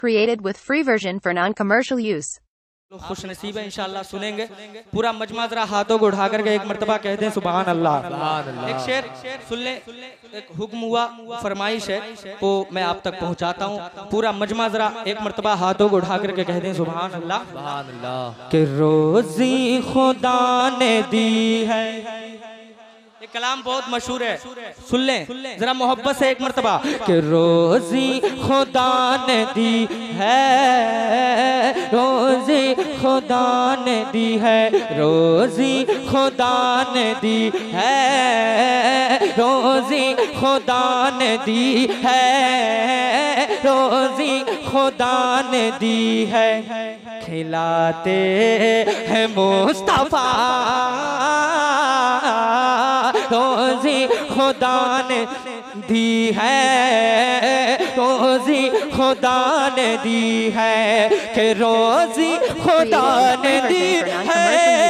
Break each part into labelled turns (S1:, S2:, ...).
S1: Created with free version for non-commercial use.
S2: खुश नसीब है इंशाअल्लाह सुनेंगे। पूरा मजमा जरा हाथों को उठा करके एक मर्तबा कहते हैं सुभान अल्लाह। एक शेर सुन ले, एक हुक्म हुआ, फरमाइश है, वो मैं आप तक पहुंचाता हूँ। पूरा मजमा जरा एक मर्तबा हाथों को उठा करके कहते हैं सुभान अल्लाह। सुभान अल्लाह। कि रोजी खुदा ने दी है, ये कलाम बहुत मशहूर है, सुन लें जरा मोहब्बत से एक मर्तबा। कि रोजी खुदा ने दी है, रोजी खुदा ने दी है, रोजी खुदा ने दी है, रोजी खुदा ने दी है, रोजी खुदा ने दी है। खिलाते हैं मुस्तफा, रोजी खुदा ने दी है, रोजी खुदा ने दी है, कि रोजी खुदा ने दी है।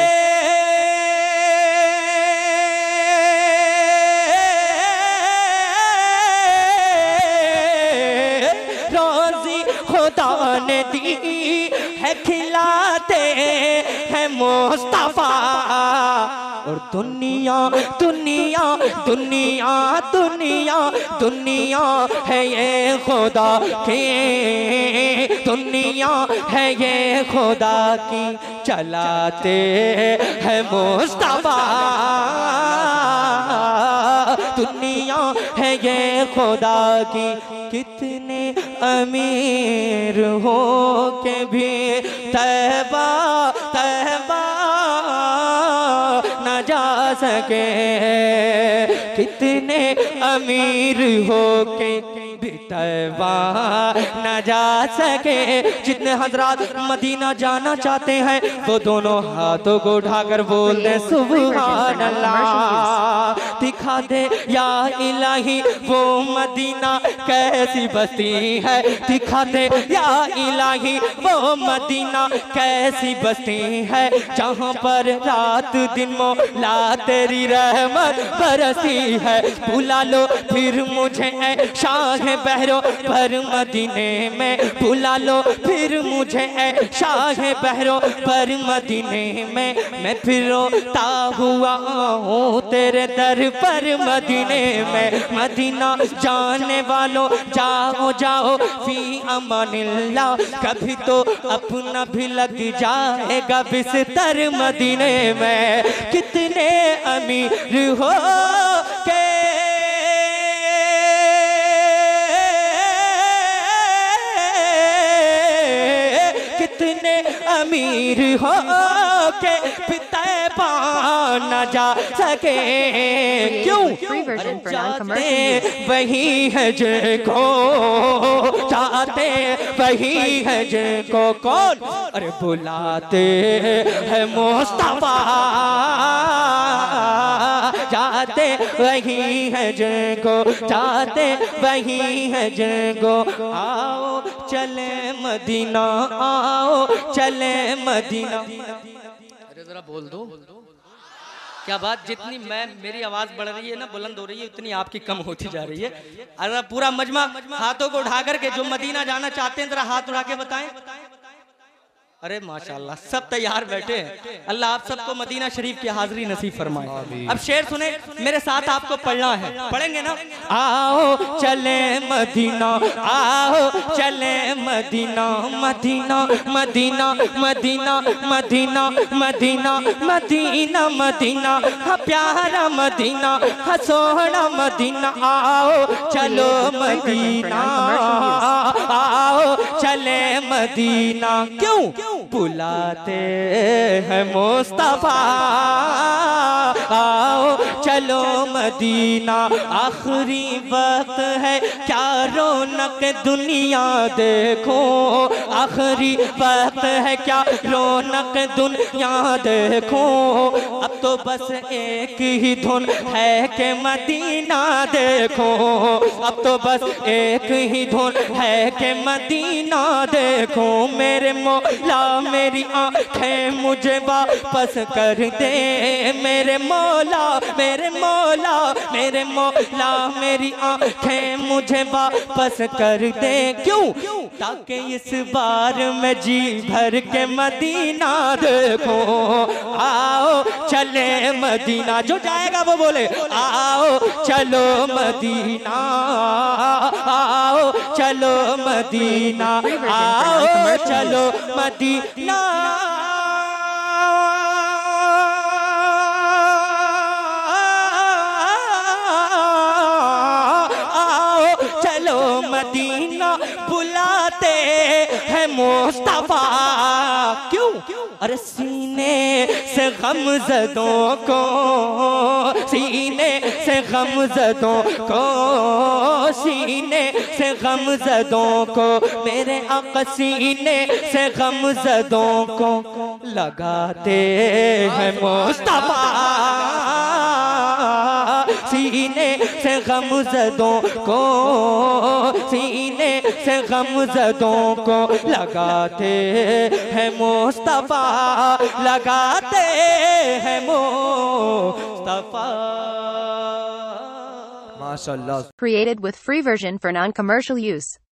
S2: रोजी खुदा ने दी है, खिलाते हैं मुस्तफा। और दुनिया दुनिया दुनिया दुनिया दुनिया है ये खुदा की, दुनिया है ये खुदा की, चलाते हैं मुस्तफा। दुनिया है ये खुदा की, कितने अमीर हो के भी तैबा तैबा न जा सके, कितने अमीर हो के भी तैबा न जा सके। जितने हजरात मदीना जाना चाहते हैं वो दोनों हाथों को उठाकर बोल दे सुभान अल्लाह। दिखा दे या इलाही वो मदीना कैसी बस्ती है, दिखा दे या इलाही वो मदीना कैसी बस्ती है, जहाँ पर रात दिन मौला तेरी रहमत बरसी है। बुला लो फिर मुझे ऐ शाह बहरो पर मदीने में, बुला लो फिर मुझे ऐ शाह बहरो पर मदीने में। मैं फिर रोता हुआ हूँ तेरे दर पर मदीने में। मदीना जाने वालों जाओ जाओ फी अमानिल्लाह, कभी तो अपना भी लग जाएगा बिस्तर मदीने में। कितने अमीर हो के कितने अमीर हो के पिता न जा सके, क्यों जाते वही है जिनको, चाहते वही है जिनको। कौन? अरे बुलाते हैं मुस्तफा, जाते वही है जिनको, चाहते वही है जिनको। आओ चले मदीना, आओ चले मदीना। अरे जरा बोल दो क्या बात। जितनी मैं मेरी आवाज बढ़ रही है ना, बुलंद हो रही है, उतनी आपकी कम होती जा रही है। अरे पूरा मजमा हाथों को उठा करके जो मदीना जाना चाहते हैं जरा हाथ उठा के बताएं। अरे माशाल्लाह सब तैयार बैठे हैं। अल्लाह आप सबको मदीना शरीफ की हाजिरी नसीब फरमाए। अब शेर सुने मेरे साथ, आपको पढ़ना है, पढ़ेंगे ना। आओ चले मदीना, आओ चले मदीना, मदीना मदीना मदीना मदीना मदीना मदीना मदीना, हाँ प्यारा मदीना, हाँ सोहना मदीना। आओ चलो मदीना, आओ चले मदीना। क्यों? बुलाते हैं मुस्तफा, आओ चलो मदीना। आखिरी वक्त है क्या रौनक दुनिया देखो, आखिरी वक्त है क्या रौनक दुनिया देखो। अब तो बस एक ही धुन है कि मदीना देखो, अब तो बस एक ही धुन है कि मदीना देखो। मेरे मौला मेरी आंखें मुझे वापस कर दे, मेरे मौला मेरे मौला मेरे मौला मेरी आंखें मुझे वापस कर दे। क्यों? ताकि इस बार मैं जी भर के मदीना देखूं। आओ चले मदीना, जो जाएगा वो बोले आओ चलो मदीना, आओ चलो मदीना, आओ चलो मदीना। मदीना बुलाते हैं मुस्तफा। क्यों? अरे सीने से गमज़दों को, सीने से गमज़दों को, सीने से गमज़दों को, मेरे आका सीने से गमज़दों को लगाते हैं मुस्तफा। सीने से गमज़दों को, सीने से गमज़दों को लगाते हैं मुस्तफा, लगाते हैं मुस्तफा।
S3: माशाअल्लाह।
S1: Created with free version for non-commercial use.